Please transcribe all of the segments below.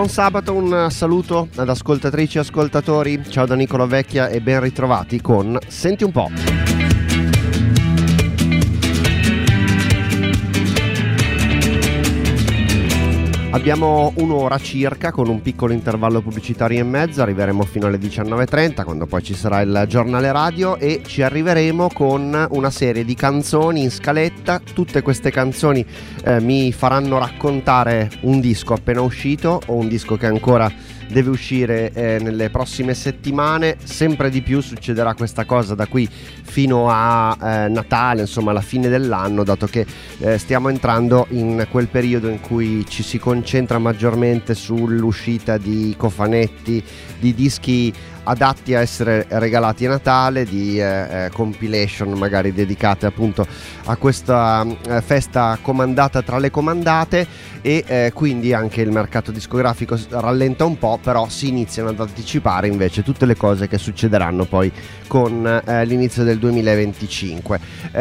Buon sabato, un saluto ad ascoltatrici e ascoltatori. Ciao da Nicolo Vecchia e ben ritrovati con Senti un po'. Abbiamo un'ora circa con un piccolo intervallo pubblicitario in mezzo, arriveremo fino alle 19:30 quando poi ci sarà il giornale radio e ci arriveremo con una serie di canzoni in scaletta. Tutte queste canzoni mi faranno raccontare un disco appena uscito o un disco che ancora deve uscire nelle prossime settimane. Sempre di più succederà questa cosa da qui fino a Natale, insomma alla fine dell'anno, dato che stiamo entrando in quel periodo in cui ci si concentra maggiormente sull'uscita di cofanetti, di dischi adatti a essere regalati a Natale, di compilation magari dedicate appunto a questa festa comandata tra le comandate, e quindi anche il mercato discografico rallenta un po', però si iniziano ad anticipare invece tutte le cose che succederanno poi con l'inizio del 2025.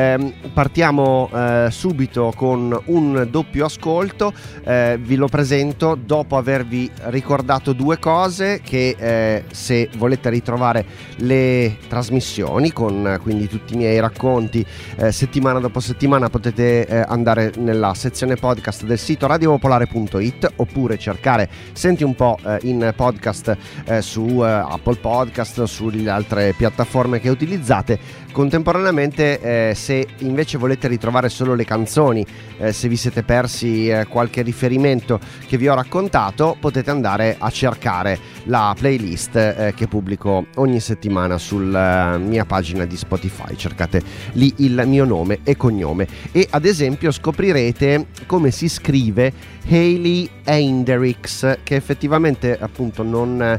Partiamo subito con un doppio ascolto, vi lo presento dopo avervi ricordato due cose che se volete ritrovare le trasmissioni con quindi tutti i miei racconti settimana dopo settimana, potete andare nella sezione podcast del sito radiopopolare.it oppure cercare Senti un po' in podcast su Apple Podcast o sulle altre piattaforme che utilizzate. Contemporaneamente se invece volete ritrovare solo le canzoni, se vi siete persi qualche riferimento che vi ho raccontato, potete andare a cercare la playlist che pubblico ogni settimana sulla mia pagina di Spotify. Cercate lì il mio nome e cognome e ad esempio scoprirete come si scrive Hayley Hendrix, che effettivamente appunto non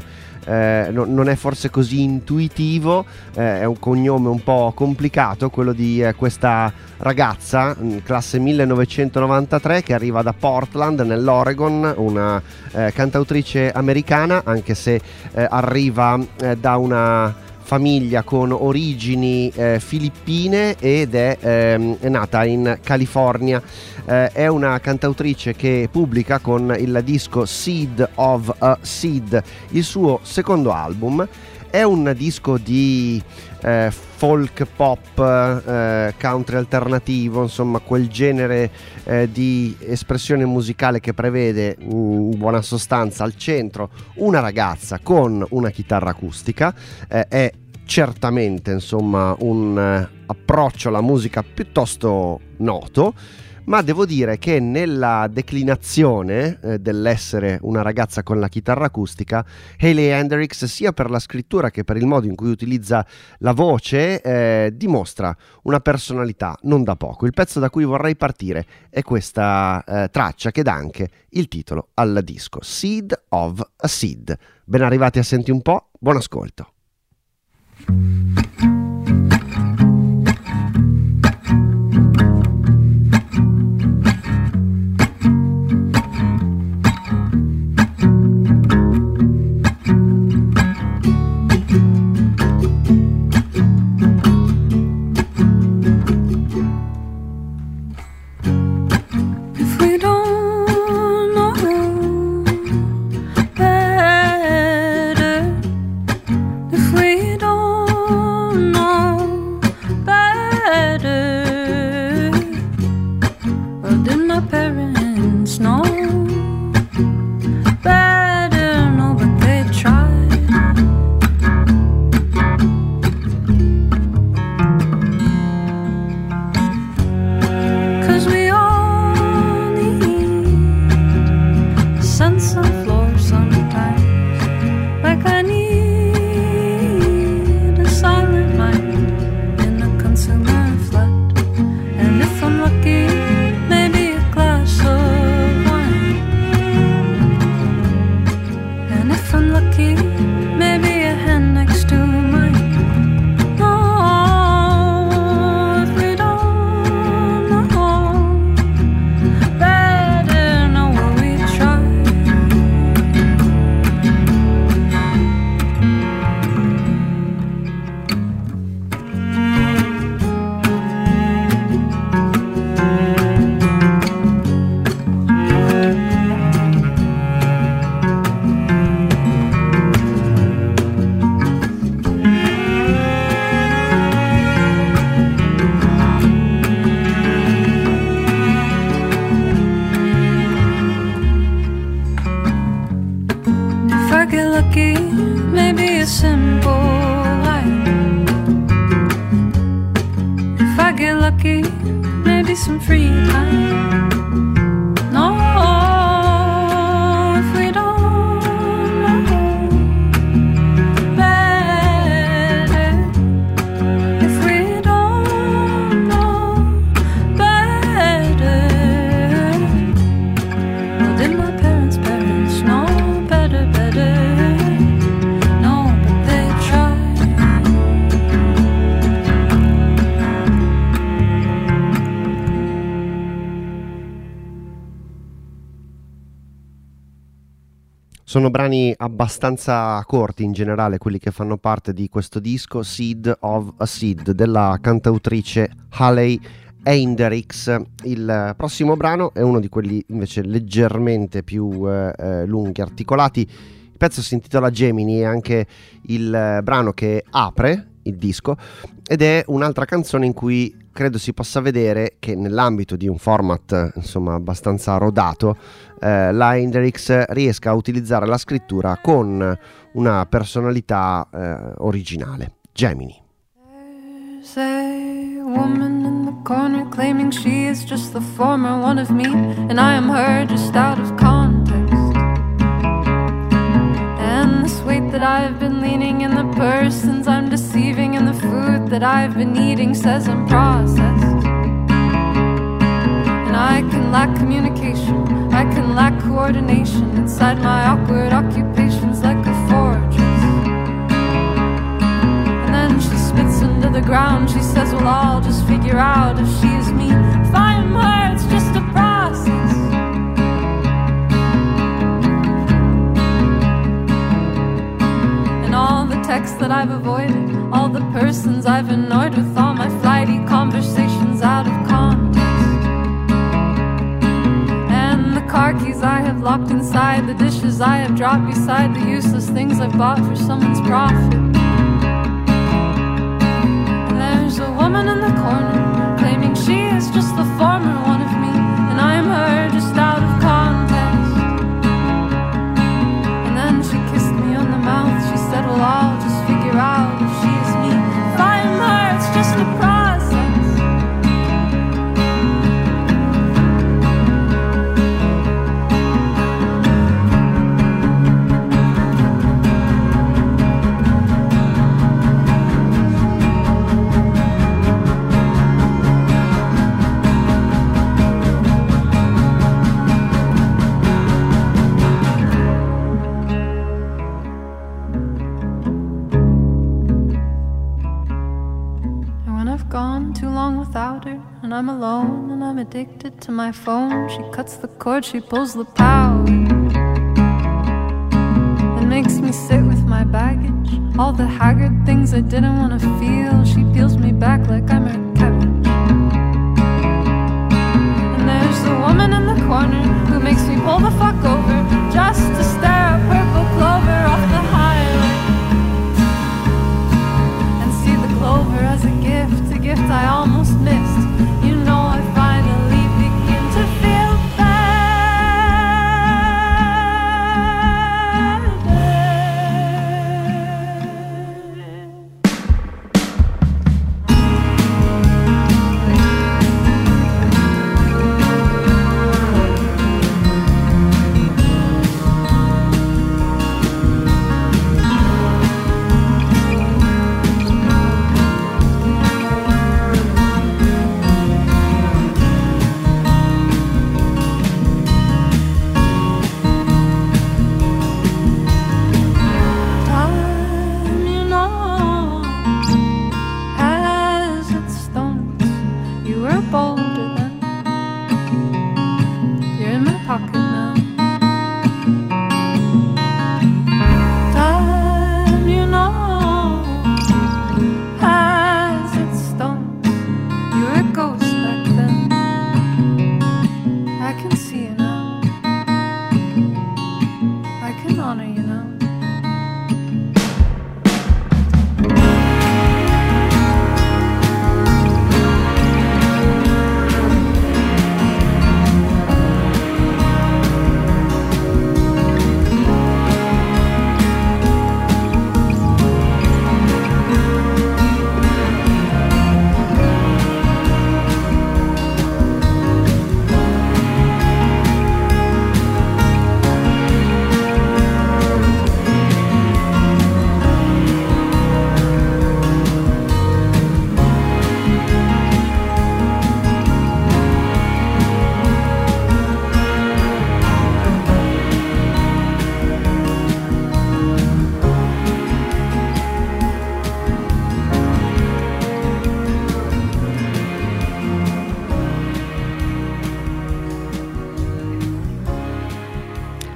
è forse così intuitivo, è un cognome un po' complicato quello di questa ragazza classe 1993 che arriva da Portland nell'Oregon, una cantautrice americana, anche se arriva da una famiglia con origini filippine ed è nata in California. È una cantautrice che pubblica con il disco Seed of a Seed il suo secondo album. È un disco di folk pop, country alternativo, insomma quel genere di espressione musicale che prevede in buona sostanza al centro una ragazza con una chitarra acustica. È certamente insomma un approccio alla musica piuttosto noto, ma devo dire che nella declinazione dell'essere una ragazza con la chitarra acustica, Hayley Hendrix, sia per la scrittura che per il modo in cui utilizza la voce, dimostra una personalità non da poco. Il pezzo da cui vorrei partire è questa traccia che dà anche il titolo al disco, Seed of a Seed. Ben arrivati a Senti un po', buon ascolto. lucky, maybe a simple life. If I get lucky, maybe some free time. No, if we don't know better, if we don't know better, well, did my parents know better? No, but they tried. Sono brani abbastanza corti in generale quelli che fanno parte di questo disco, Seed of a Seed, della cantautrice Hayley Einderichs. Il prossimo brano è uno di quelli invece leggermente più lunghi, articolati. Il pezzo si intitola Gemini, è anche il brano che apre il disco ed è un'altra canzone in cui credo si possa vedere che nell'ambito di un format insomma abbastanza rodato la Einderichs riesca a utilizzare la scrittura con una personalità originale. Gemini. There's a woman in the corner claiming she is just the former one of me, and I am her just out of context. And this weight that I've been leaning in the persons I'm deceiving, and the food that I've been eating says I'm processed. And I can lack communication, I can lack coordination inside my awkward occupations like a fortress. And then she spits into the ground, she says, well, I'll just figure out if she is me. If I am her, it's just a process. And all the texts that I've avoided, all the persons I've annoyed with, all my flighty conversations out of context. And the car keys I have locked inside, the dishes I have dropped beside, the useless things I've bought for someone's profit. And there's a woman in the corner claiming she is just the former one of me, and I'm her just out of context. And then she kissed me on the mouth, she said, well, I'll just figure out if she is me. If I'm her, it's just a process. And I'm alone and I'm addicted to my phone. She cuts the cord, she pulls the power, and makes me sit with my baggage, all the haggard things I didn't want to feel. She peels me back like I'm her cabbage. And there's the woman in the corner who makes me pull the fuck over just to stare at purple clover off the highway and see the clover as a gift I almost missed. You know, I finally begin to feel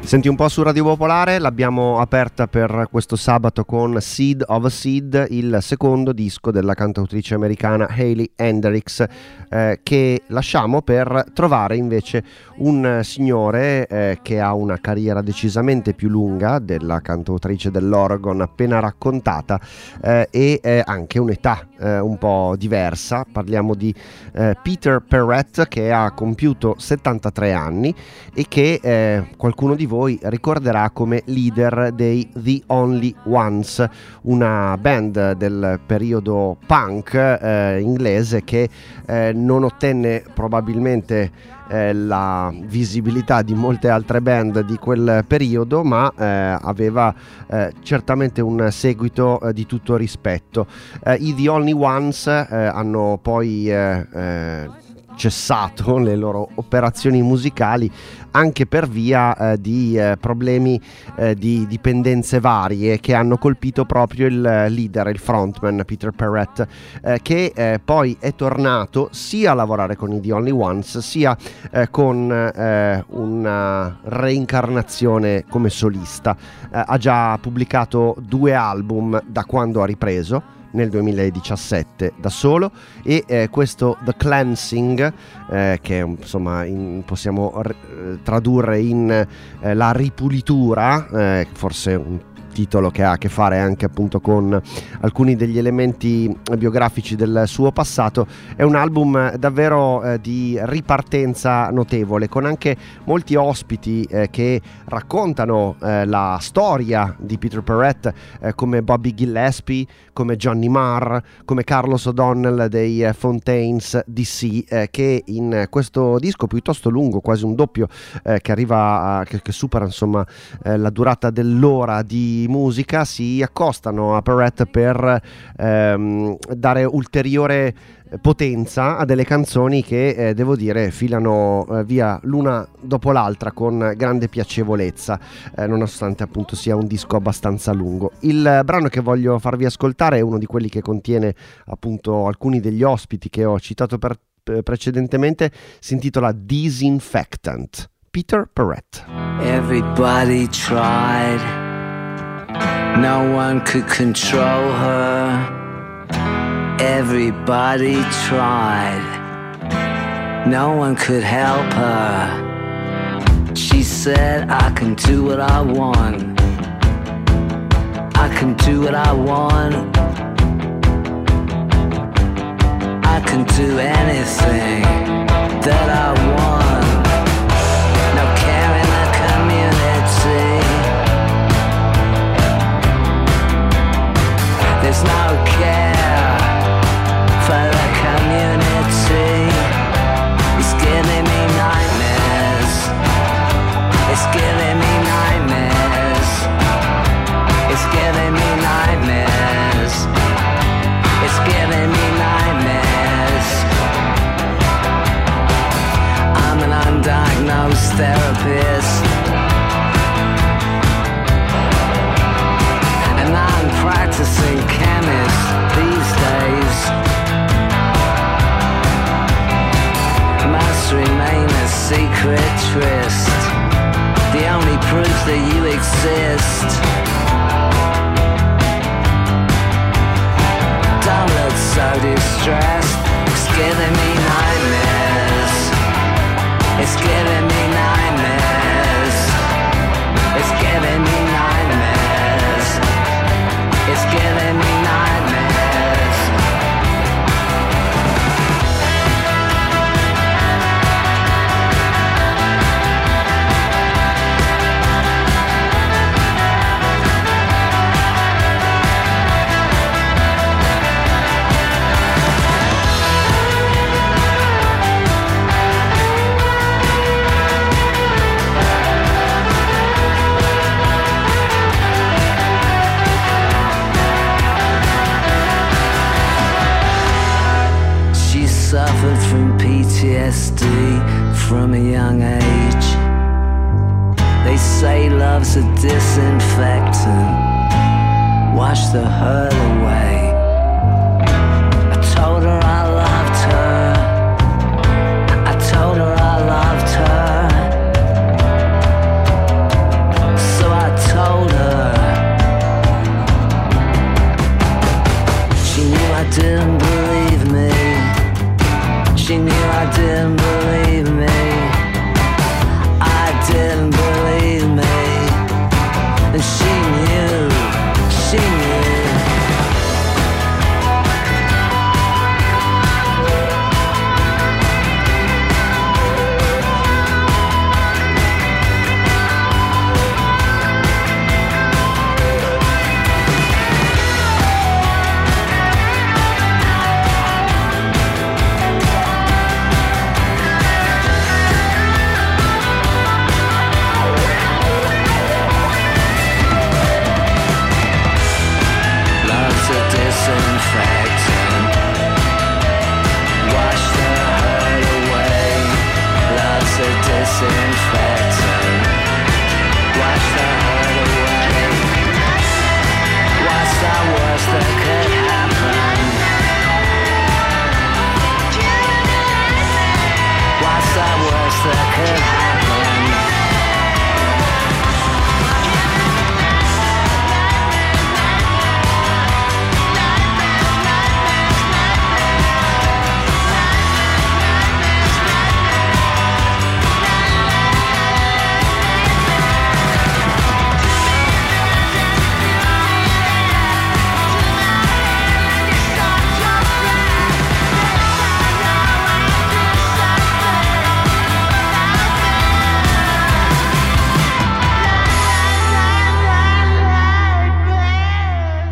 Senti un po' su Radio Popolare, l'abbiamo aperta per questo sabato con Seed of a Seed, il secondo disco della cantautrice americana Hailey Hendrix, che lasciamo per trovare invece un signore che ha una carriera decisamente più lunga della cantautrice dell'Oregon appena raccontata, e anche un'età un po' diversa. Parliamo di Peter Perrett, che ha compiuto 73 anni e che qualcuno di voi ricorderà come leader dei The Only Ones, una band del periodo punk inglese che non ottenne probabilmente la visibilità di molte altre band di quel periodo, ma aveva certamente un seguito di tutto rispetto. I The Only Ones hanno poi cessato le loro operazioni musicali anche per via di problemi di dipendenze varie che hanno colpito proprio il leader, il frontman Peter Perrett, che poi è tornato sia a lavorare con i The Only Ones sia con una reincarnazione come solista. Ha già pubblicato 2 album da quando ha ripreso nel 2017 da solo, e questo The Cleansing, che insomma possiamo tradurre in la ripulitura, forse un titolo che ha a che fare anche appunto con alcuni degli elementi biografici del suo passato. È un album davvero di ripartenza notevole, con anche molti ospiti che raccontano la storia di Peter Perrett, come Bobby Gillespie, come Johnny Marr, come Carlos O'Donnell dei Fontaines DC, che in questo disco piuttosto lungo, quasi un doppio, che arriva che supera insomma la durata dell'ora di musica, si accostano a Perrett per dare ulteriore potenza a delle canzoni che devo dire filano via l'una dopo l'altra con grande piacevolezza, nonostante appunto sia un disco abbastanza lungo. Il brano che voglio farvi ascoltare è uno di quelli che contiene appunto alcuni degli ospiti che ho citato precedentemente, si intitola Disinfectant. Peter Perrett. Everybody tried, no one could control her. Everybody tried, no one could help her. She said, I can do what I want, I can do what I want, I can do anything that I want. No care in the community, there's no care for the community. It's giving me nightmares, it's giving me nightmares, it's giving me nightmares, it's giving me nightmares. I'm an undiagnosed therapist, and I'm practicing chemist these days. Must remain a secret tryst, the only proof that you exist. Don't look so distressed, it's giving me nightmares, it's giving me nightmares, it's giving me nightmares, it's giving me nightmares. Suffered from PTSD from a young age. They say love's a disinfectant, wash the hurt away. I told her I loved her, I told her I loved her.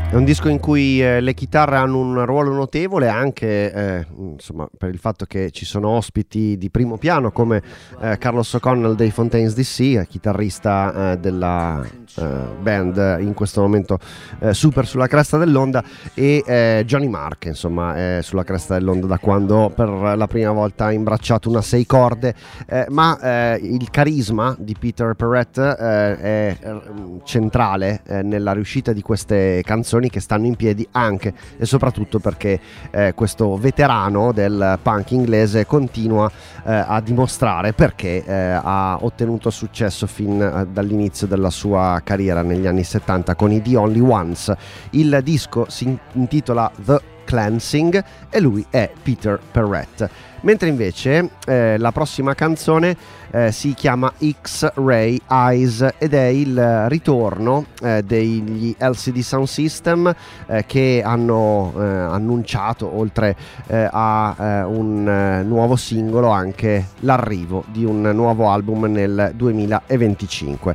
È un disco in cui le chitarre hanno un ruolo notevole, anche insomma, per il fatto che ci sono ospiti di primo piano come Carlos O'Connell dei Fontaines DC, chitarrista della band in questo momento super sulla cresta dell'onda, e Johnny Mark, insomma, è sulla cresta dell'onda da quando per la prima volta ha imbracciato una 6 corde, ma il carisma di Peter Perrett è centrale nella riuscita di queste canzoni che stanno in piedi, anche e soprattutto perché questo veterano del punk inglese continua a dimostrare perché ha ottenuto successo fin dall'inizio della sua carriera negli anni 70 con i The Only Ones. Il disco si intitola The Cleansing e lui è Peter Perrett. Mentre invece la prossima canzone si chiama X-Ray Eyes ed è il ritorno degli LCD Sound System che hanno annunciato, oltre a un nuovo singolo, anche l'arrivo di un nuovo album nel 2025.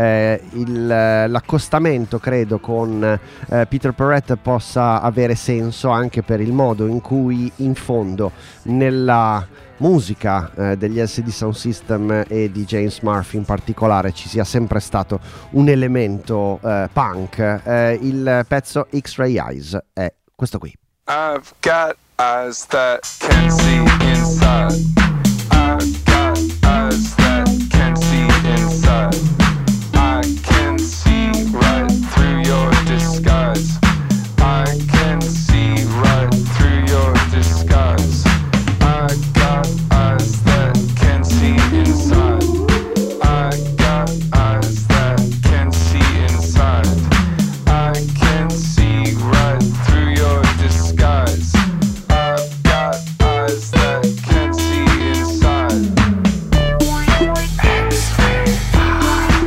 L'accostamento, credo, con Peter Perrett possa avere senso anche per il modo in cui in fondo nella musica degli LCD Sound System e di James Murphy in particolare ci sia sempre stato un elemento punk. Il pezzo X-Ray Eyes è questo qui. I've got eyes that can see inside. I've got eyes that can see inside. I can see right through your disguise. I can see right through your disguise. I got eyes that can see inside. I got eyes that can see inside. I can see right through your disguise. I've got eyes that can see inside. X-ray eyes.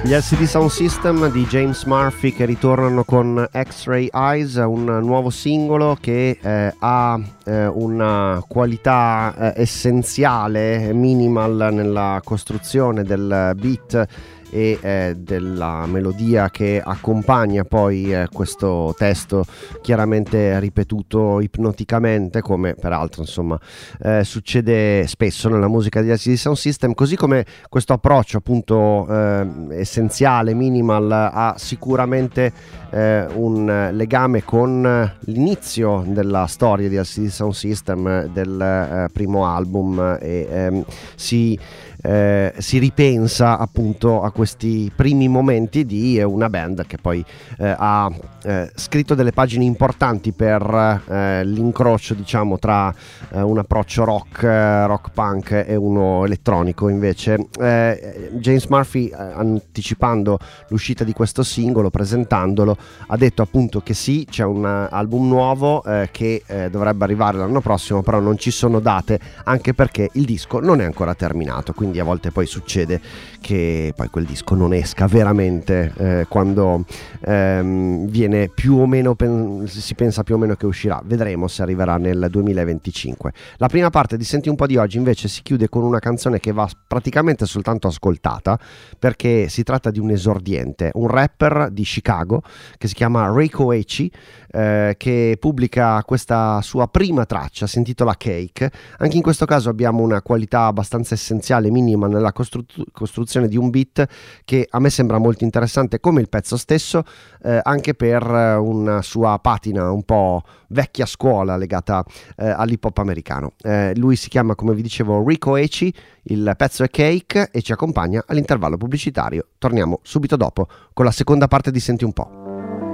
Gli LCD Sound System di James Murphy che ritornano con X-Ray Eyes, un nuovo singolo che ha una qualità essenziale, minimal nella costruzione del beat e della melodia che accompagna poi questo testo, chiaramente ripetuto ipnoticamente, come peraltro insomma succede spesso nella musica di LCD Sound System, così come questo approccio appunto essenziale, minimal, ha sicuramente un legame con l'inizio della storia di LCD Sound System, del primo album, e si ripensa appunto a questi primi momenti di una band che poi ha scritto delle pagine importanti per l'incrocio, diciamo, tra un approccio rock punk e uno elettronico. Invece James Murphy, anticipando l'uscita di questo singolo, presentandolo, ha detto appunto che sì, c'è un album nuovo che dovrebbe arrivare l'anno prossimo, però non ci sono date, anche perché il disco non è ancora terminato, quindi a volte poi succede che poi quel disco non esca veramente quando viene più o meno si pensa più o meno che uscirà. Vedremo se arriverà nel 2025. La prima parte di Senti un po' di oggi invece si chiude con una canzone che va praticamente soltanto ascoltata, perché si tratta di un esordiente, un rapper di Chicago che si chiama Reiko Ecchi, che pubblica questa sua prima traccia, si intitola Cake. Anche in questo caso abbiamo una qualità abbastanza essenziale, minima, nella costruzione di un beat che a me sembra molto interessante, come il pezzo stesso, anche per una sua patina un po' vecchia scuola legata all'hip hop americano. Lui si chiama, come vi dicevo, Reiko Ecchi, il pezzo è Cake e ci accompagna all'intervallo pubblicitario. Torniamo subito dopo con la seconda parte di Senti un po'.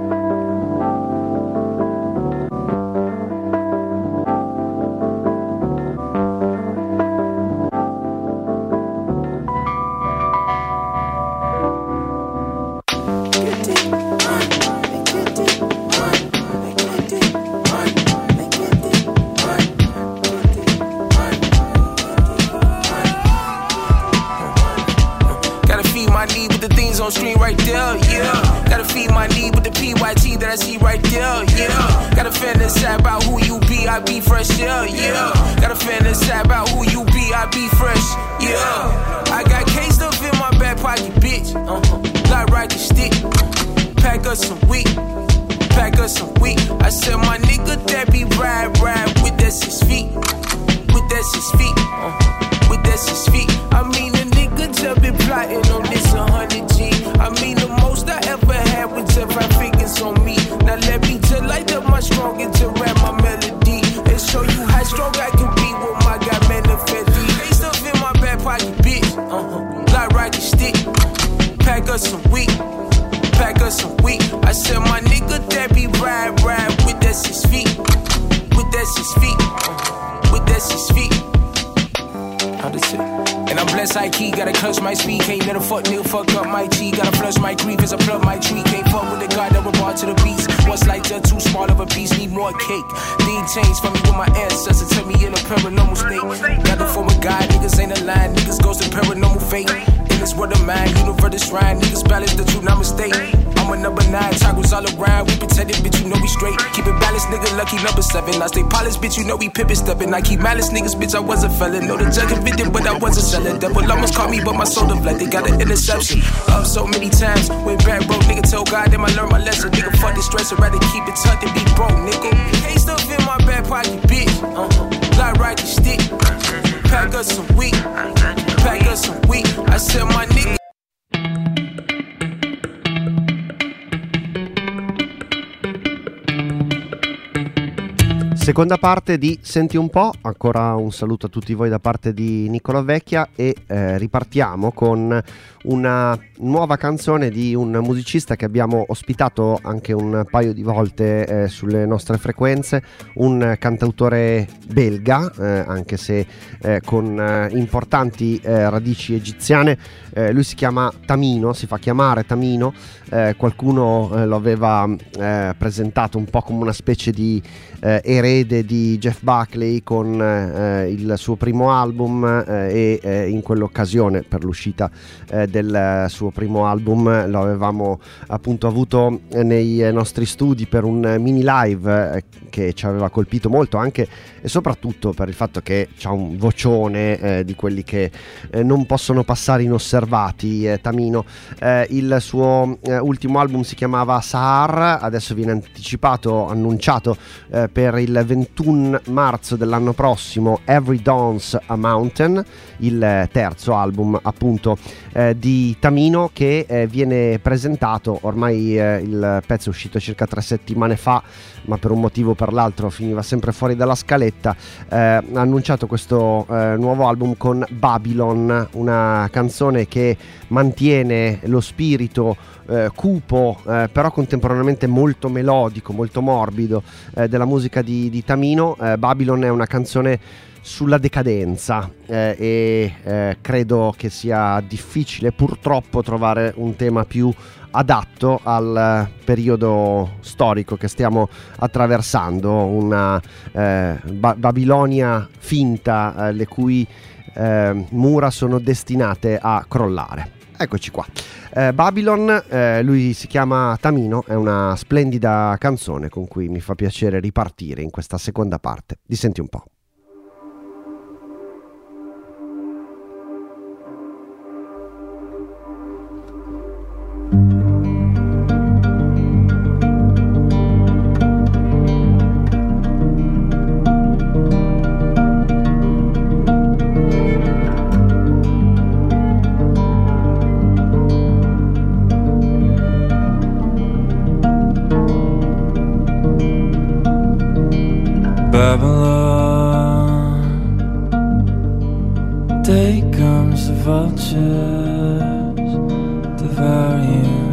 Screen right there, yeah. Gotta feed my need with the PYT that I see right there, yeah. Gotta fantasize about who you be, I be fresh, yeah, yeah. Gotta fantasize about who you be, I be fresh, yeah. I got K stuff in my back pocket, bitch. Like rocket stick. Pack us some weed, pack us some weed. I said my nigga that be ride with that 6 feet, with that 6 feet, with that 6 feet. I mean the nigga just been plotting on this 100G. I mean the most I ever had was 5 figures on me. Now let me just light up my strong and to rap my melody and show you how strong I can be with my guy Manifetti. They stuff in my back pocket, bitch. Like rocket stick. Pack us some weed, pack us some weed. I said my nigga that be ride with that 6 feet, with that 6 feet, with that 6 feet. How this it? And I'm blessed like he gotta clutch my speed. Can't let a fuck nigga fuck up my G. Gotta flush my grief as I plug my tree. Can't fuck with the guy that bar to the beast. What's like that too small of a piece? Need more cake. Lean change for me with my ancestors. Tell me in a paranormal state. Got the form of God, niggas ain't aligned. Niggas goes to paranormal fate. In this world of mine, universe shrine. Niggas balance the truth, not mistake. I'm a number 9, toggles all around. We protect it, bitch, you know we straight. Keep it balanced, nigga, lucky number 7. I stay polished, bitch, you know we pippin' steppin'. I keep malice, niggas, bitch, I was a felon. Know the judge convicted, but I wasn't selling. Devil almost caught me, but my soul deflect. They got an interception. Up so many times, went back broke, nigga, told God, then I learned my lesson. Nigga, fuck the stress, I'd rather keep it tucked than be broke, nigga. Hey, stuff in my back pocket, bitch. Like rocket stick. Pack us some weed, pack us some weed. I said my nigga. Seconda parte di Senti un po', ancora un saluto a tutti voi da parte di Nicolò Vecchia e ripartiamo con una nuova canzone di un musicista che abbiamo ospitato anche un paio di volte sulle nostre frequenze, un cantautore belga, anche se con importanti radici egiziane. Lui si chiama Tamino, si fa chiamare Tamino, qualcuno lo aveva presentato un po' come una specie di erede l'erede di Jeff Buckley con il suo primo album e in quell'occasione, per l'uscita del suo primo album, lo avevamo appunto avuto nei nostri studi per un mini live che ci aveva colpito molto, anche e soprattutto per il fatto che c'ha un vocione di quelli che non possono passare inosservati. Tamino, il suo ultimo album si chiamava Sahar, adesso viene annunciato per il 21 marzo dell'anno prossimo Every Dawn's a Mountain, il terzo album appunto di Tamino, che viene presentato ormai, il pezzo è uscito circa 3 settimane fa, ma per un motivo o per l'altro finiva sempre fuori dalla scaletta. Ha annunciato questo nuovo album con Babylon, una canzone che mantiene lo spirito cupo, però contemporaneamente molto melodico, molto morbido della musica di Tamino. Babylon è una canzone sulla decadenza e credo che sia difficile purtroppo trovare un tema più adatto al periodo storico che stiamo attraversando, una Babilonia finta, le cui mura sono destinate a crollare. Eccoci qua. Babylon, lui si chiama Tamino, è una splendida canzone con cui mi fa piacere ripartire in questa seconda parte di Senti un po'. Babylon, day comes the vultures devour you,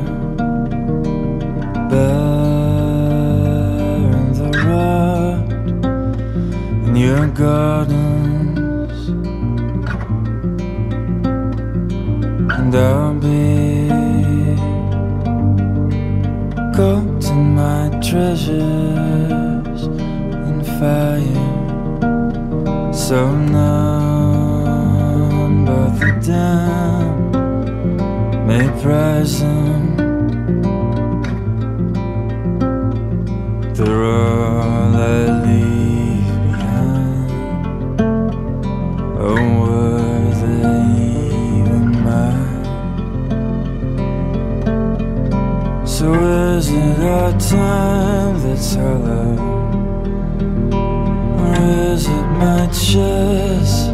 bearing the rod in your gardens, and I'll be caught in my treasures and fire, so none but the damned may prize them. They're all I leave behind. Oh, were they even mine? So is it our time that's hollow, or is it my chest?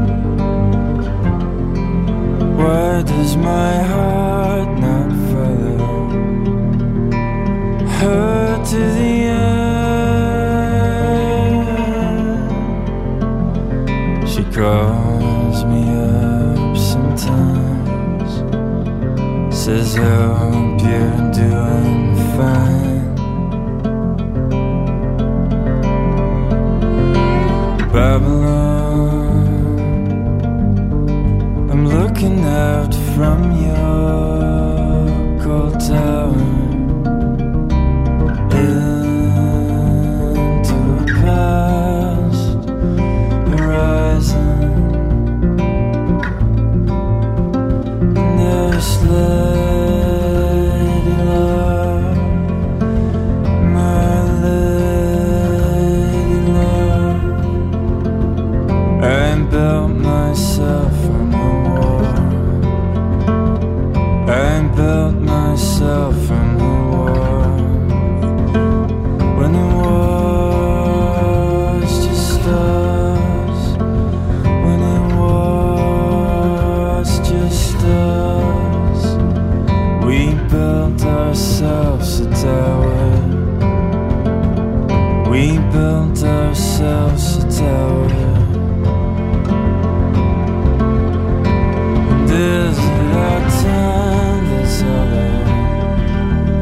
Why does my heart not follow her to the end? She calls me up sometimes, says I hope you're doing fine. Babylon, I'm looking out from your cold tower into a past horizon, and there's lady love, my lady love. I built myself from the war, I built myself from the war, when it was just us, when it was just us. We built ourselves a tower, we built ourselves a tower. Is it our time that's hollow,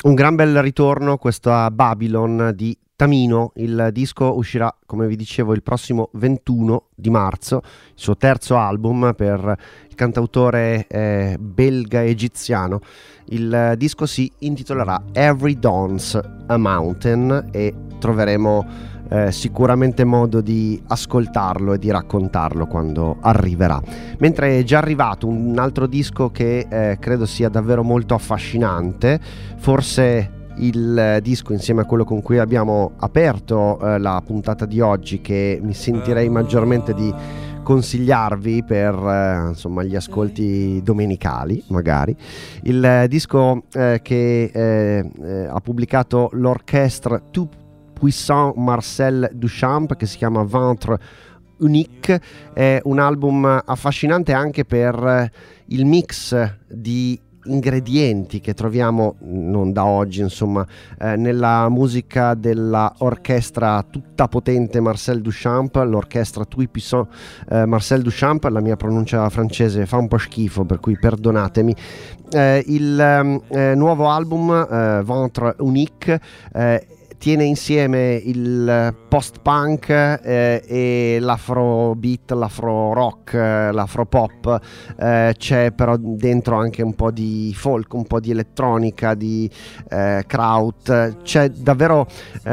Un gran bel ritorno questo a Babylon di Tamino. Il disco uscirà, come vi dicevo, il prossimo 21 di marzo, il suo terzo album per il cantautore belga-egiziano. Il disco si intitolerà Every Dawn's a Mountain e troveremo sicuramente modo di ascoltarlo e di raccontarlo quando arriverà. Mentre è già arrivato un altro disco che credo sia davvero molto affascinante, forse il disco insieme a quello con cui abbiamo aperto la puntata di oggi, che mi sentirei maggiormente di consigliarvi per insomma gli ascolti domenicali magari. Il disco che ha pubblicato l'orchestra Tout Puissant Marcel Duchamp, che si chiama Ventre Unique, è un album affascinante anche per il mix di ingredienti che troviamo non da oggi insomma nella musica della orchestra tutta potente Marcel Duchamp, l'orchestra Tout Puissant Marcel Duchamp. La mia pronuncia francese fa un po' schifo, per cui perdonatemi. Il nuovo album Ventre Unique tiene insieme il post-punk e l'afrobeat, l'afro-rock, l'afro-pop. C'è però dentro anche un po' di folk, un po' di elettronica, di kraut. C'è davvero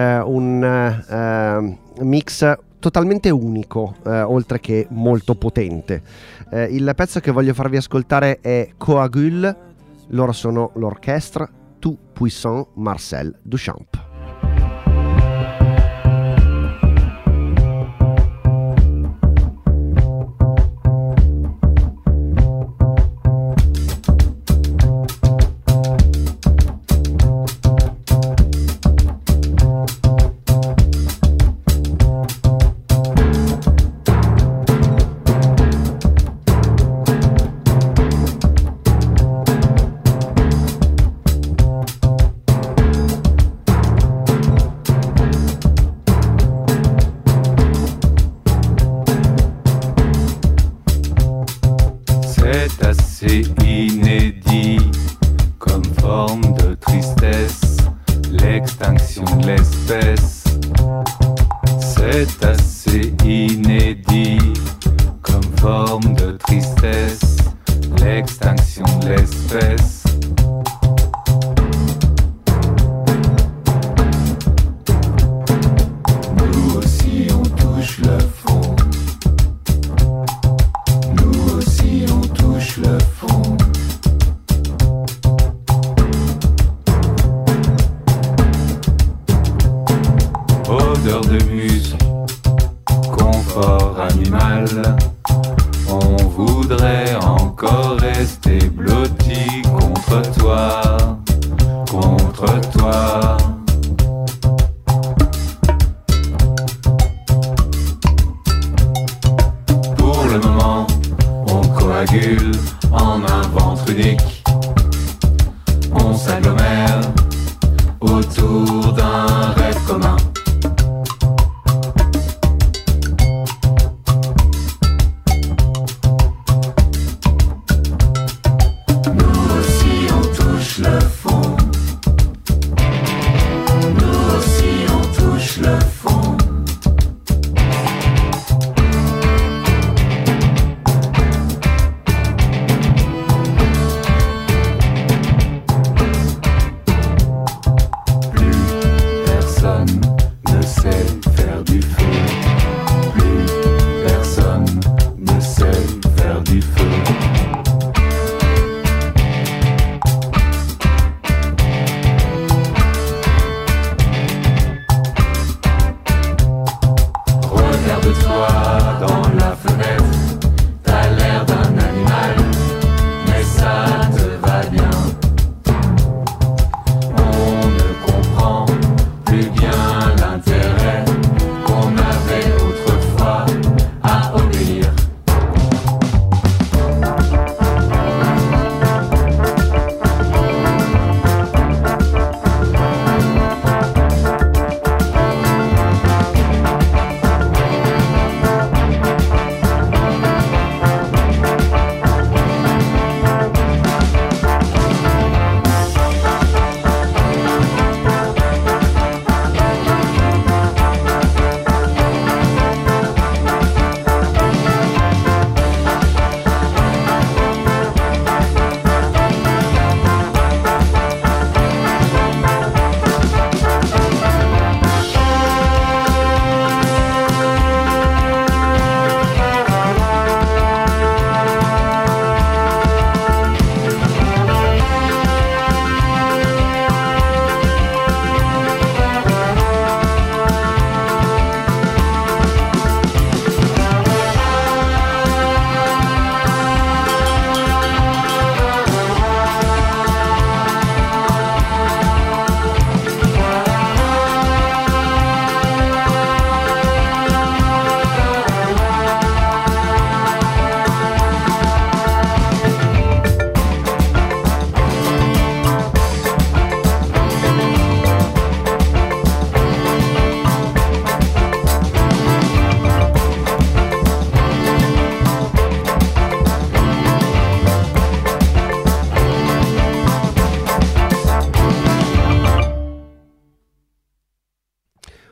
un mix totalmente unico, oltre che molto potente. Il pezzo che voglio farvi ascoltare è Coagule. Loro sono l'orchestra Tout Puissant Marcel Duchamp.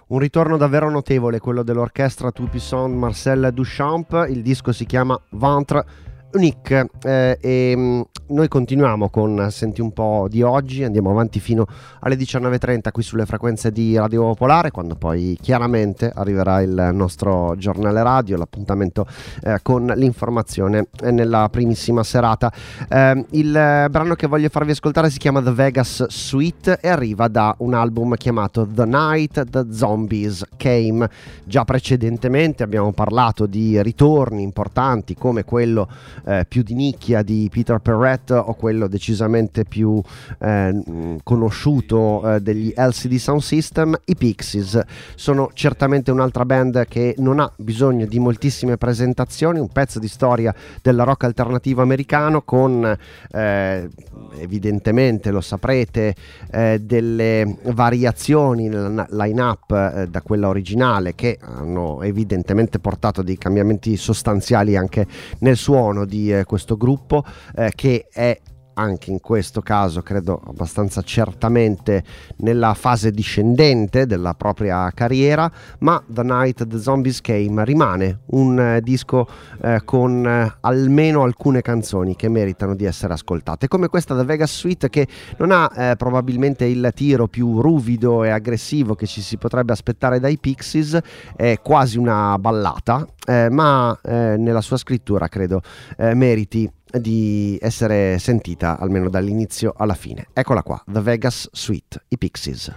Un ritorno davvero notevole, quello dell'orchestra Tout-Puissant Marcel Duchamp. Il disco si chiama Ventre Unique e noi continuiamo con Senti un po' di oggi, andiamo avanti fino alle 19.30 qui sulle frequenze di Radio Popolare, quando poi chiaramente arriverà il nostro giornale radio, l'appuntamento con l'informazione nella primissima serata. Il brano che voglio farvi ascoltare si chiama The Vegas Suite e arriva da un album chiamato The Night the Zombies Came. Già precedentemente abbiamo parlato di ritorni importanti come quello più di nicchia di Peter Perrett o quello decisamente più conosciuto degli LCD Sound System. I Pixies sono certamente un'altra band che non ha bisogno di moltissime presentazioni, un pezzo di storia del rock alternativo americano con evidentemente, lo saprete, delle variazioni nella line-up da quella originale che hanno evidentemente portato dei cambiamenti sostanziali anche nel suono di questo gruppo che è anche in questo caso credo abbastanza certamente nella fase discendente della propria carriera, ma The Night the Zombies Came rimane un disco con almeno alcune canzoni che meritano di essere ascoltate, come questa The Vegas Suite, che non ha probabilmente il tiro più ruvido e aggressivo che ci si potrebbe aspettare dai Pixies, è quasi una ballata, ma nella sua scrittura credo meriti di essere sentita almeno dall'inizio alla fine. Eccola qua, The Vegas Suite, i Pixies.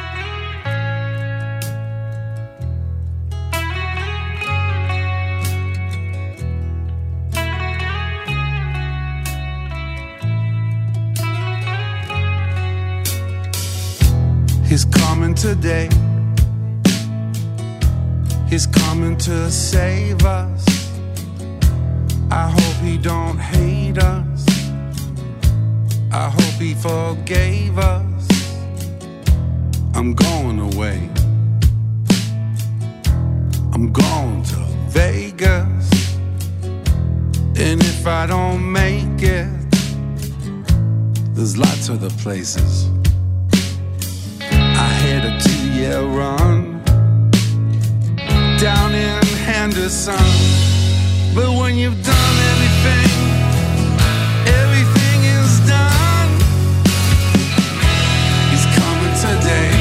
He's coming today. He's coming to save us. I hope he don't hate us. I hope he forgave us. I'm going away. I'm going to Vegas. And if I don't make it, there's lots of other places. I had a 2-year run down in Henderson. But when you've done anything, everything is done. He's coming today.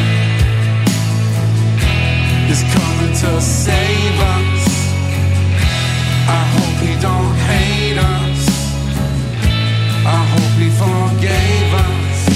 He's coming to save us. I hope he don't hate us. I hope he forgave us.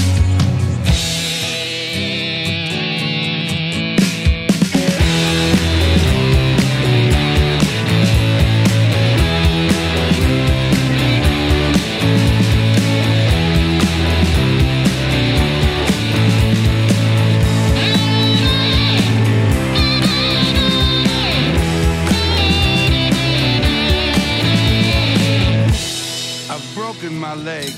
My leg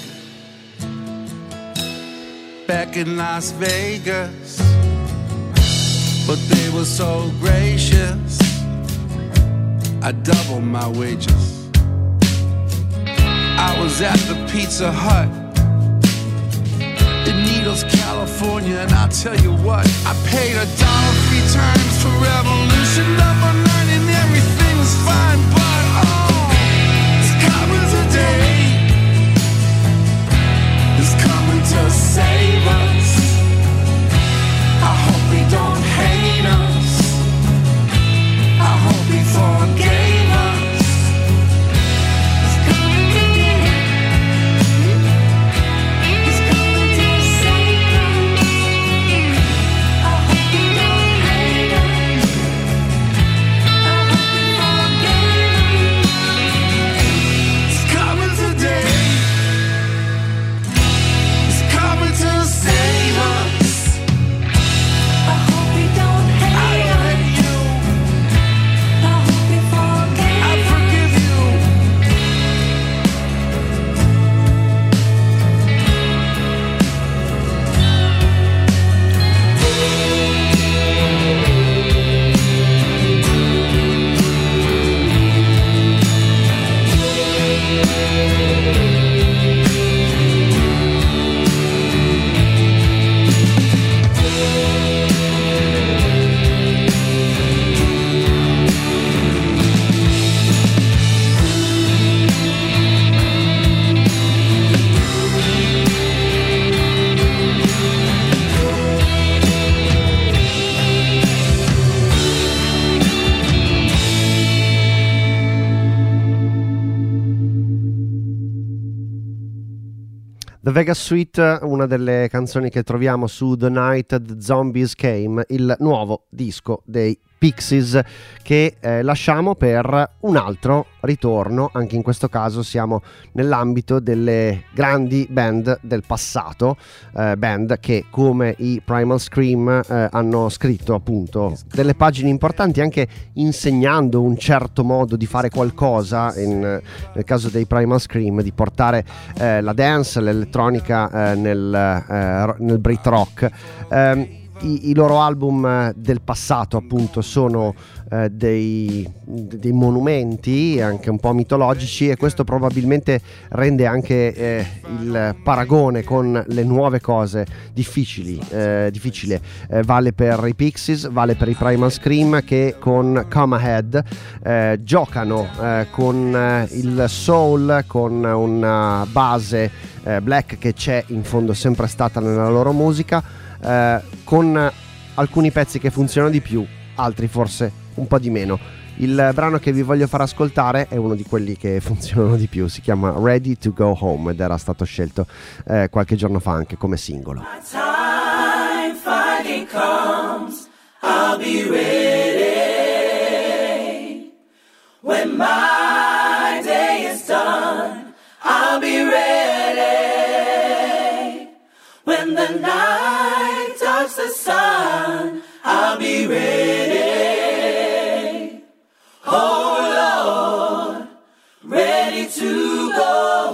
back in Las Vegas, but they were so gracious. I doubled my wages. I was at the Pizza Hut in Needles, California, and I'll tell you what, I paid $1 3 times for Revolution. Up all night and everything was fine, but oh, it's coming today. To save us. I hope he don't hate us. I hope he forgave us. He's coming today. He's coming to save us. I hope he don't The Vegas Suite, una delle canzoni che troviamo su The Night the Zombies Came, il nuovo disco dei Pixies, che lasciamo per un altro ritorno. Anche in questo caso siamo nell'ambito delle grandi band del passato, band che come i Primal Scream hanno scritto appunto delle pagine importanti, anche insegnando un certo modo di fare qualcosa, nel caso dei Primal Scream di portare la dance, l'elettronica nel Brit rock. I loro album del passato appunto sono dei monumenti anche un po' mitologici, e questo probabilmente rende anche il paragone con le nuove cose difficile. Vale per i Pixies, vale per i Primal Scream, che con Come Ahead giocano con il soul, con una base black che c'è in fondo, sempre stata nella loro musica, con alcuni pezzi che funzionano di più, altri forse un po' di meno. Il brano che vi voglio far ascoltare è uno di quelli che funzionano di più, si chiama Ready to Go Home ed era stato scelto qualche giorno fa anche come singolo. Time finally comes, I'll be ready. When my day is done, I'll be ready. When the night touches the sun, I'll be ready. Oh Lord, ready to go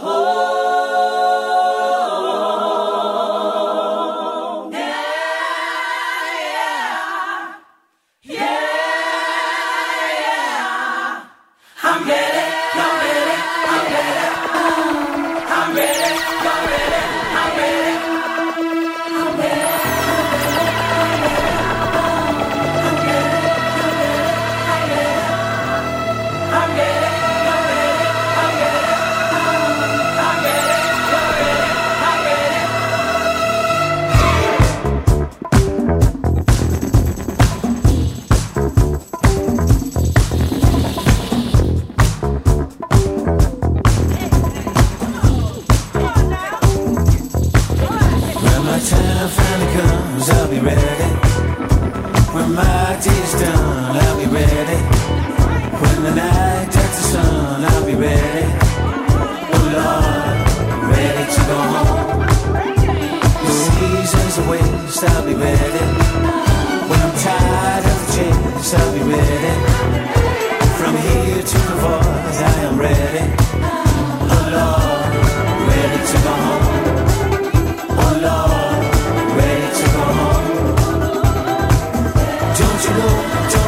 home. Yeah, I'm ready, you're ready, I'm ready. I'm ready, you're ready, I'm ready. I'm ready. I'll be ready. When my day's done, I'll be ready. When the night takes the sun, I'll be ready. Oh Lord, ready to go home. The seasons are waste, I'll be ready. When I'm tired of the chase, I'll be ready. From here to the voice, I am ready. Oh Lord, ready to go home. Oh Lord, ready to go home. Don't you know?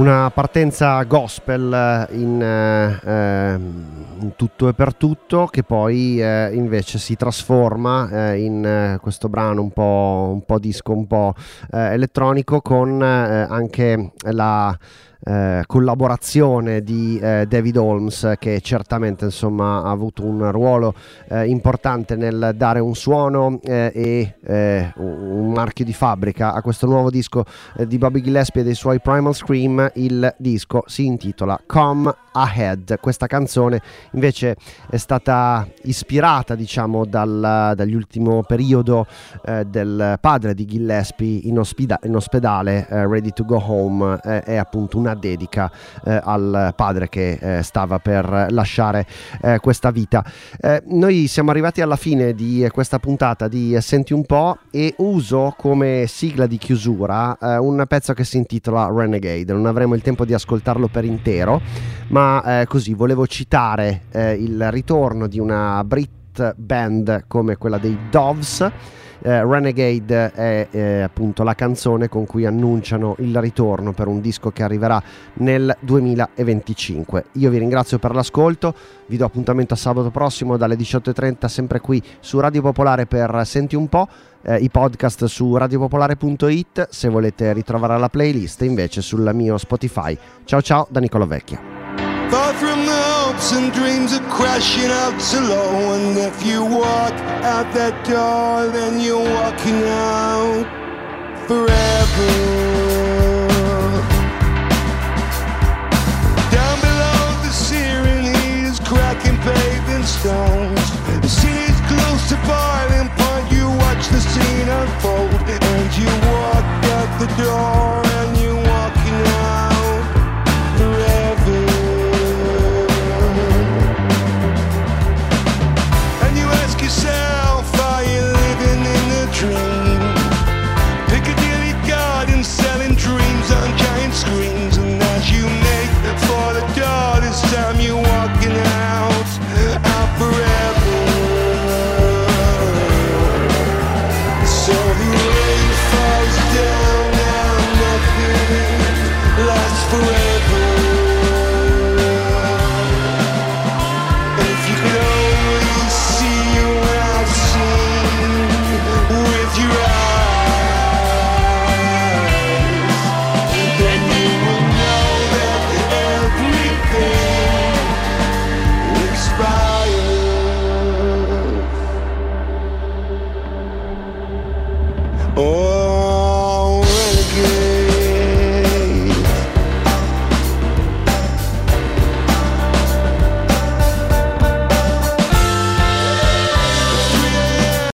Una partenza gospel in tutto e per tutto, che poi invece si trasforma in questo brano un po' disco, un po' elettronico, con anche la collaborazione di David Holmes, che certamente insomma ha avuto un ruolo importante nel dare un suono e un marchio di fabbrica a questo nuovo disco di Bobby Gillespie e dei suoi Primal Scream. Il disco si intitola Come Ahead. Questa canzone invece è stata ispirata, diciamo, dall'ultimo periodo del padre di Gillespie in ospedale, Ready to Go Home. È appunto una dedica al padre che stava per lasciare questa vita. Noi siamo arrivati alla fine di questa puntata di Senti un po', e uso come sigla di chiusura un pezzo che si intitola Renegade. Non avremo il tempo di ascoltarlo per intero, ma così volevo citare il ritorno di una Brit band come quella dei Doves. Renegade è appunto la canzone con cui annunciano il ritorno per un disco che arriverà nel 2025. Io vi ringrazio per l'ascolto, vi do appuntamento a sabato prossimo dalle 18:30 sempre qui su Radio Popolare per Senti un po', i podcast su radiopopolare.it, se volete ritrovare la playlist invece sul mio Spotify. Ciao ciao da Nicolò Vecchia. Far from the hopes and dreams are crashing out so low. And if you walk out that door, then you're walking out forever. Down below the searing heat is cracking paving stones. The city's close to boiling point. You watch the scene unfold, and you walk out the door, and you're walking out forever. Yourself, are you living in a dream? Piccadilly Gardens selling dreams on giant screens. And as you make for the door, this time you're walking out forever. So the rain falls down, now nothing lasts forever. And if you could only see with your eyes, then you will know that everything expires. Oh,